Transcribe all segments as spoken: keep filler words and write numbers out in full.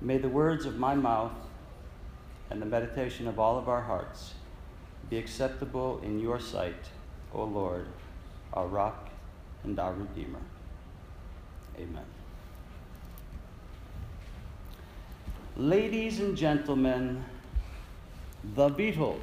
May the words of my mouth and the meditation of all of our hearts be acceptable in your sight, O Lord, our rock and our Redeemer. Amen. Ladies and gentlemen, the Beatles.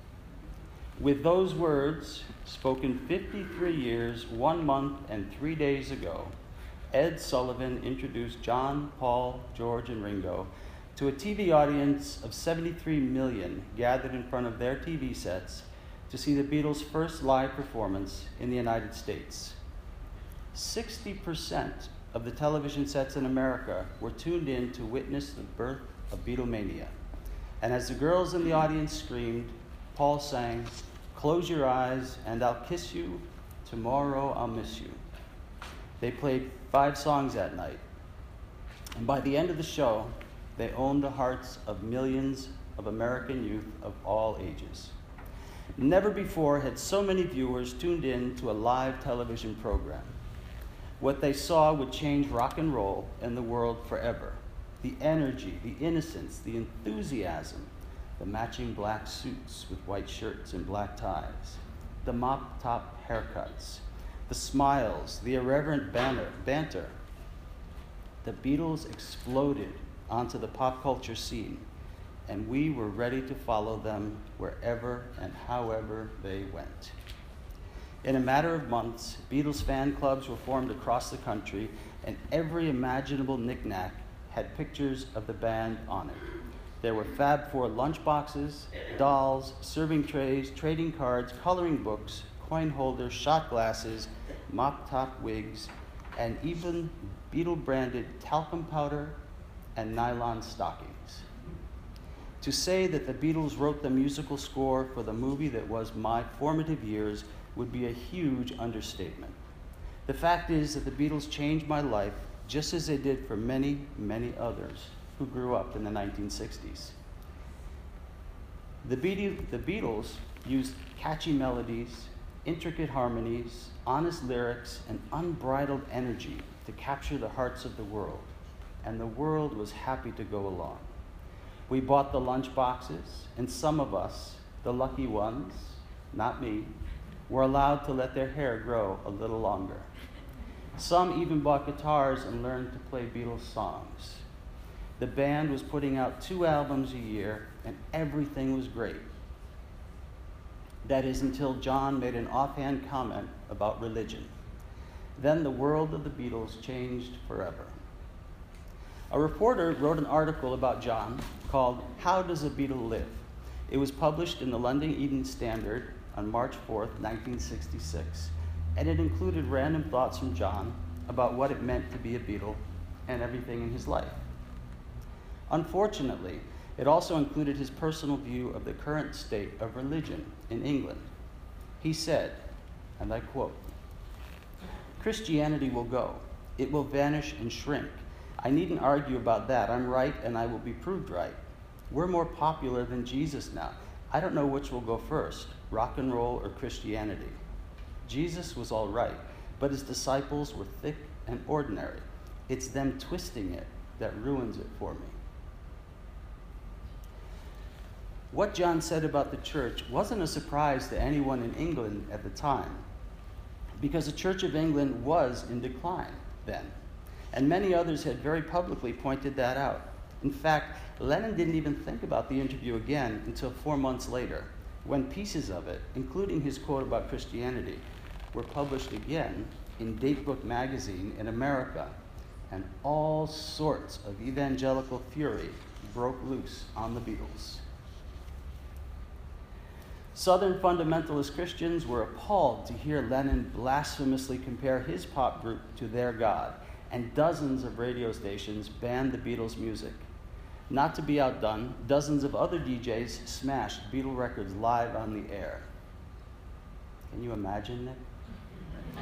With those words, spoken fifty-three years, one month, and three days ago, Ed Sullivan introduced John, Paul, George, and Ringo to a T V audience of seventy-three million gathered in front of their T V sets to see the Beatles' first live performance in the United States. sixty percent of the television sets in America were tuned in to witness the birth of Beatlemania. And as the girls in the audience screamed, Paul sang, "Close your eyes and I'll kiss you, tomorrow I'll miss you." They played five songs that night. And by the end of the show, they owned the hearts of millions of American youth of all ages. Never before had so many viewers tuned in to a live television program. What they saw would change rock and roll and the world forever. The energy, the innocence, the enthusiasm, the matching black suits with white shirts and black ties, the mop-top haircuts, the smiles, the irreverent banter, banter. The Beatles exploded onto the pop culture scene, and we were ready to follow them wherever and however they went. In a matter of months, Beatles fan clubs were formed across the country, and every imaginable knick-knack had pictures of the band on it. There were Fab Four lunchboxes, dolls, serving trays, trading cards, coloring books, coin holders, shot glasses, mop-top wigs, and even Beatle-branded talcum powder and nylon stockings. To say that the Beatles wrote the musical score for the movie that was my formative years would be a huge understatement. The fact is that the Beatles changed my life just as they did for many, many others who grew up in the nineteen sixties. The, Be- the Beatles used catchy melodies, intricate harmonies, honest lyrics, and unbridled energy to capture the hearts of the world, and the world was happy to go along. We bought the lunch boxes, and some of us, the lucky ones, not me, were allowed to let their hair grow a little longer. Some even bought guitars and learned to play Beatles songs. The band was putting out two albums a year, and everything was great. That is until John made an offhand comment about religion. Then the world of the Beatles changed forever. A reporter wrote an article about John called "How Does a Beatle Live?" It was published in the London Evening Standard on March fourth, nineteen sixty-six, and it included random thoughts from John about what it meant to be a Beatle and everything in his life. Unfortunately, it also included his personal view of the current state of religion in England. He said, and I quote, "Christianity will go. It will vanish and shrink. I needn't argue about that. I'm right, and I will be proved right. We're more popular than Jesus now. I don't know which will go first, rock and roll or Christianity. Jesus was all right, but his disciples were thick and ordinary. It's them twisting it that ruins it for me." What John said about the church wasn't a surprise to anyone in England at the time, because the Church of England was in decline then, and many others had very publicly pointed that out. In fact, Lennon didn't even think about the interview again until four months later, when pieces of it, including his quote about Christianity, were published again in Datebook magazine in America, and all sorts of evangelical fury broke loose on the Beatles. Southern fundamentalist Christians were appalled to hear Lennon blasphemously compare his pop group to their God, and dozens of radio stations banned the Beatles' music. Not to be outdone, dozens of other D Js smashed Beatle records live on the air. Can you imagine it?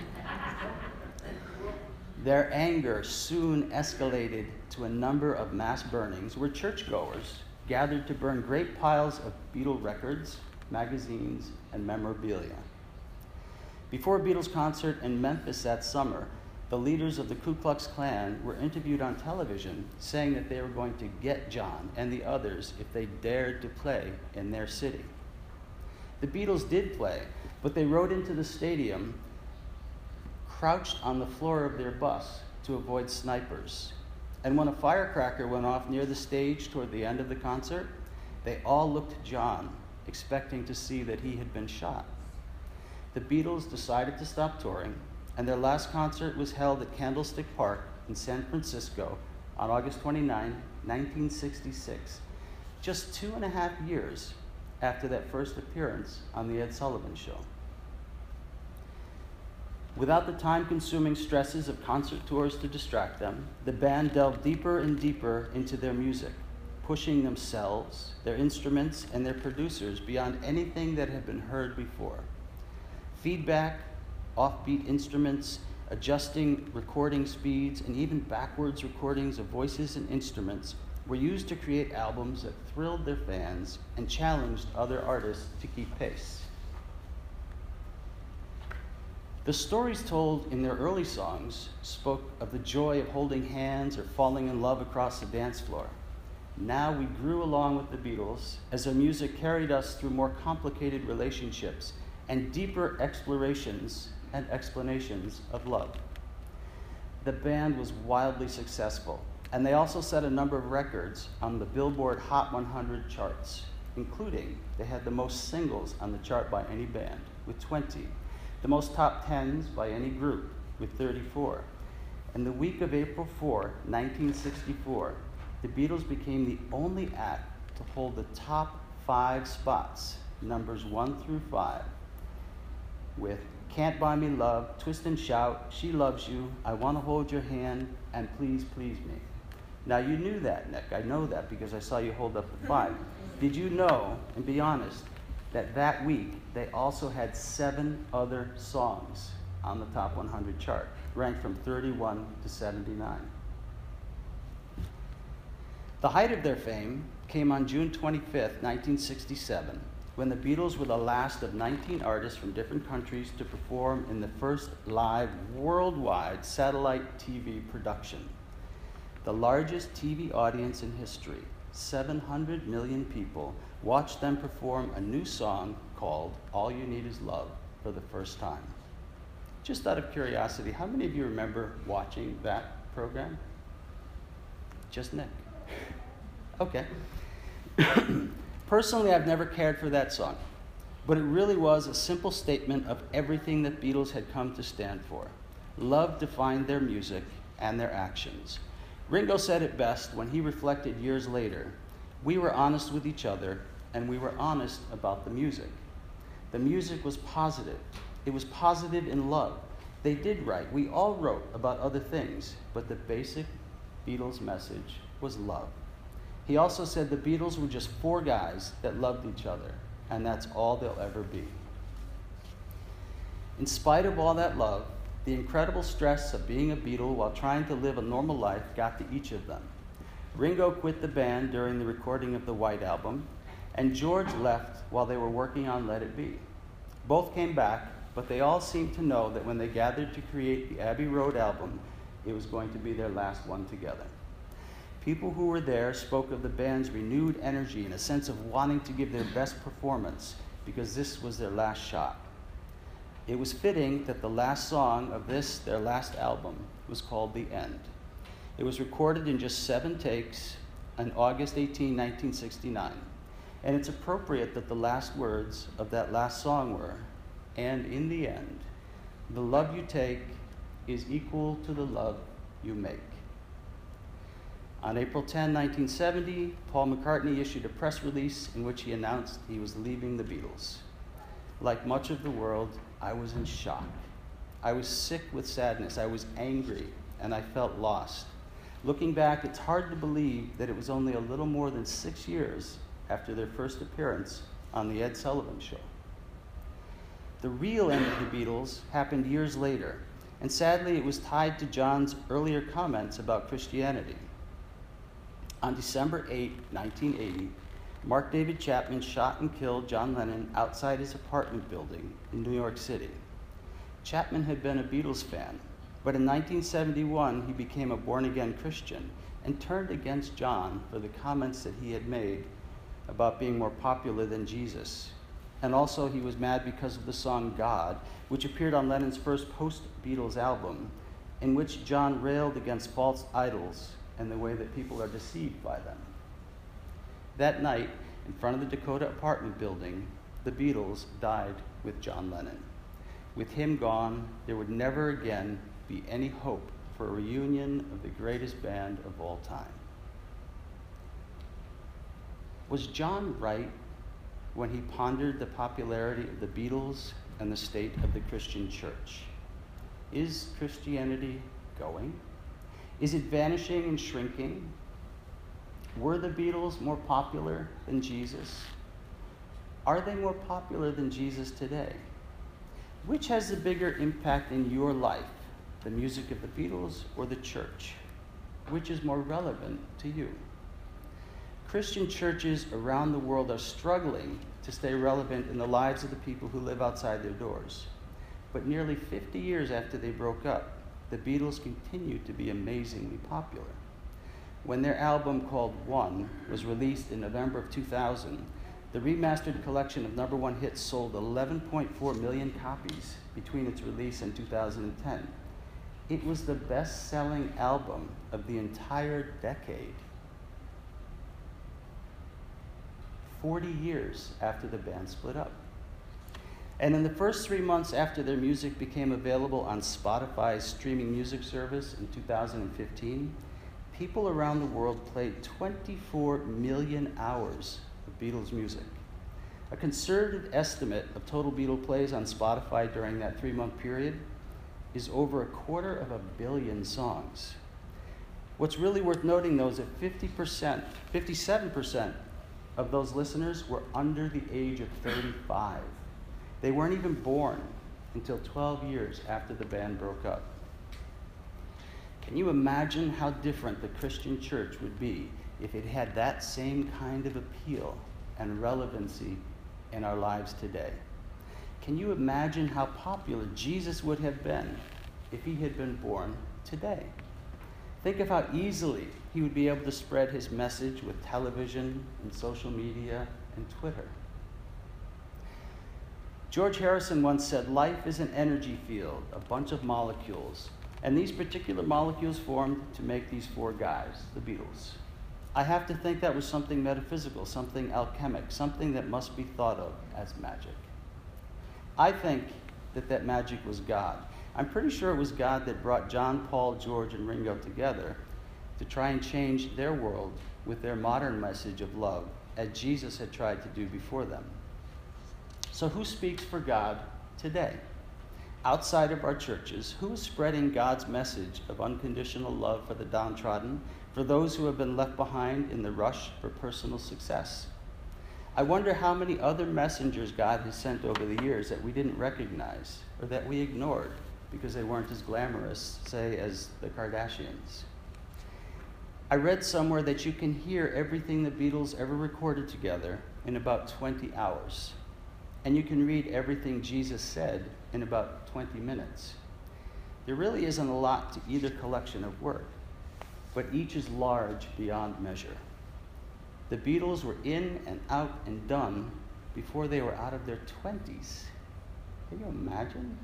Their anger soon escalated to a number of mass burnings where churchgoers gathered to burn great piles of Beatle records, magazines, and memorabilia. Before a Beatles concert in Memphis that summer, the leaders of the Ku Klux Klan were interviewed on television saying that they were going to get John and the others if they dared to play in their city. The Beatles did play, but they rode into the stadium crouched on the floor of their bus to avoid snipers. And when a firecracker went off near the stage toward the end of the concert, they all looked to John, expecting to see that he had been shot. The Beatles decided to stop touring, and their last concert was held at Candlestick Park in San Francisco on August twenty-ninth, nineteen sixty-six, just two and a half years after that first appearance on The Ed Sullivan Show. Without the time-consuming stresses of concert tours to distract them, the band delved deeper and deeper into their music, pushing themselves, their instruments, and their producers beyond anything that had been heard before. Feedback, offbeat instruments, adjusting recording speeds, and even backwards recordings of voices and instruments were used to create albums that thrilled their fans and challenged other artists to keep pace. The stories told in their early songs spoke of the joy of holding hands or falling in love across the dance floor. Now we grew along with the Beatles as their music carried us through more complicated relationships and deeper explorations and explanations of love. The band was wildly successful, and they also set a number of records on the Billboard Hot one hundred charts, including they had the most singles on the chart by any band, with twenty, the most top tens by any group, with thirty-four. And the week of April fourth, nineteen sixty-four, the Beatles became the only act to hold the top five spots, numbers one through five, with Can't Buy Me Love, Twist and Shout, She Loves You, I Want to Hold Your Hand, and Please Please Me. Now you knew that, Nick. I know that because I saw you hold up the five. Did you know, and be honest, that that week they also had seven other songs on the top one hundred chart, ranked from thirty-one to seventy-nine. The height of their fame came on June twenty-fifth, nineteen sixty-seven, when the Beatles were the last of nineteen artists from different countries to perform in the first live worldwide satellite T V production. The largest T V audience in history, seven hundred million people, watched them perform a new song called All You Need Is Love for the first time. Just out of curiosity, how many of you remember watching that program? Just Nick. Okay. Personally, I've never cared for that song, but it really was a simple statement of everything that Beatles had come to stand for. Love defined their music and their actions. Ringo said it best when he reflected years later. We were honest with each other, and we were honest about the music. The music was positive. It was positive in love. They did write. We all wrote about other things, but the basic Beatles message was love. He also said the Beatles were just four guys that loved each other, and that's all they'll ever be. In spite of all that love, the incredible stress of being a Beatle while trying to live a normal life got to each of them. Ringo quit the band during the recording of the White Album, and George left while they were working on Let It Be. Both came back, but they all seemed to know that when they gathered to create the Abbey Road album, it was going to be their last one together. People who were there spoke of the band's renewed energy and a sense of wanting to give their best performance because this was their last shot. It was fitting that the last song of this, their last album, was called The End. It was recorded in just seven takes on August eighteenth, nineteen sixty-nine. And it's appropriate that the last words of that last song were, and in the end, the love you take is equal to the love you make. On April tenth, nineteen seventy, Paul McCartney issued a press release in which he announced he was leaving the Beatles. Like much of the world, I was in shock. I was sick with sadness. I was angry, and I felt lost. Looking back, it's hard to believe that it was only a little more than six years after their first appearance on The Ed Sullivan Show. The real end of the Beatles happened years later, and sadly it was tied to John's earlier comments about Christianity. On December eighth, nineteen eighty, Mark David Chapman shot and killed John Lennon outside his apartment building in New York City. Chapman had been a Beatles fan, But in nineteen seventy-one, he became a born-again Christian and turned against John for the comments that he had made about being more popular than Jesus. And also he was mad because of the song God, which appeared on Lennon's first post-Beatles album, in which John railed against false idols and the way that people are deceived by them. That night, in front of the Dakota apartment building, the Beatles died with John Lennon. With him gone, there would never again be any hope for a reunion of the greatest band of all time. Was John right when he pondered the popularity of the Beatles and the state of the Christian church? Is Christianity going? Is it vanishing and shrinking? Were the Beatles more popular than Jesus? Are they more popular than Jesus today? Which has the bigger impact in your life, the music of the Beatles or the church? Which is more relevant to you? Christian churches around the world are struggling to stay relevant in the lives of the people who live outside their doors. But nearly fifty years after they broke up, the Beatles continued to be amazingly popular. When their album called One was released in November of two thousand, the remastered collection of number one hits sold eleven point four million copies between its release and two thousand ten. It was the best-selling album of the entire decade. forty years after the band split up. And in the first three months after their music became available on Spotify's streaming music service in two thousand fifteen, people around the world played twenty-four million hours of Beatles music. A conservative estimate of total Beatle plays on Spotify during that three-month period is over a quarter of a billion songs. What's really worth noting, though, is that fifty percent, fifty-seven percent of those listeners were under the age of thirty-five. They weren't even born until twelve years after the band broke up. Can you imagine how different the Christian church would be if it had that same kind of appeal and relevancy in our lives today? Can you imagine how popular Jesus would have been if he had been born today? Think of how easily he would be able to spread his message with television and social media and Twitter. George Harrison once said, "Life is an energy field, a bunch of molecules, and these particular molecules formed to make these four guys, the Beatles." I have to think that was something metaphysical, something alchemic, something that must be thought of as magic. I think that that magic was God. I'm pretty sure it was God that brought John, Paul, George, and Ringo together to try and change their world with their modern message of love, as Jesus had tried to do before them. So who speaks for God today? Outside of our churches, who is spreading God's message of unconditional love for the downtrodden, for those who have been left behind in the rush for personal success? I wonder how many other messengers God has sent over the years that we didn't recognize or that we ignored because they weren't as glamorous, say, as the Kardashians. I read somewhere that you can hear everything the Beatles ever recorded together in about twenty hours. And you can read everything Jesus said in about twenty minutes. There really isn't a lot to either collection of work, but each is large beyond measure. The Beatles were in and out and done before they were out of their twenties. Can you imagine?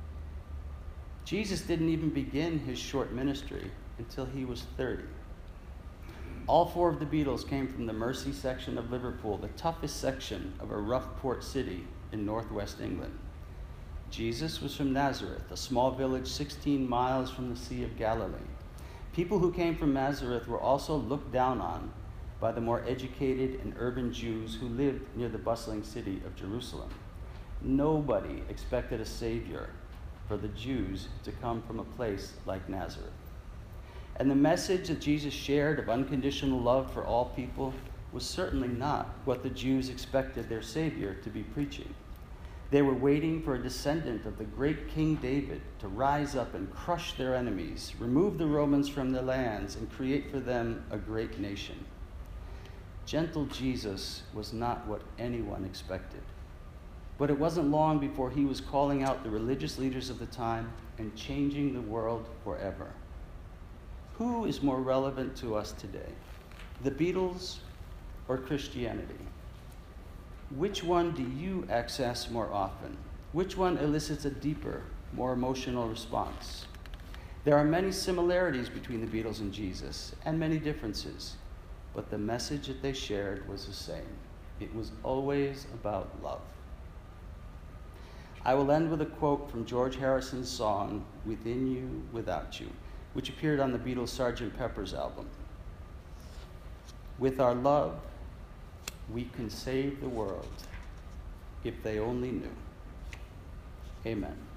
Jesus didn't even begin his short ministry until he was thirty. All four of the Beatles came from the Mersey section of Liverpool, the toughest section of a rough port city in northwest England. Jesus was from Nazareth, a small village sixteen miles from the Sea of Galilee. People who came from Nazareth were also looked down on by the more educated and urban Jews who lived near the bustling city of Jerusalem. Nobody expected a savior for the Jews to come from a place like Nazareth. And the message that Jesus shared of unconditional love for all people was certainly not what the Jews expected their Savior to be preaching. They were waiting for a descendant of the great King David to rise up and crush their enemies, remove the Romans from their lands, and create for them a great nation. Gentle Jesus was not what anyone expected. But it wasn't long before he was calling out the religious leaders of the time and changing the world forever. Who is more relevant to us today, the Beatles or Christianity? Which one do you access more often? Which one elicits a deeper, more emotional response? There are many similarities between the Beatles and Jesus, and many differences, but the message that they shared was the same. It was always about love. I will end with a quote from George Harrison's song, Within You, Without You, which appeared on the Beatles' Sergeant Pepper's album. With our love, we can save the world if they only knew. Amen.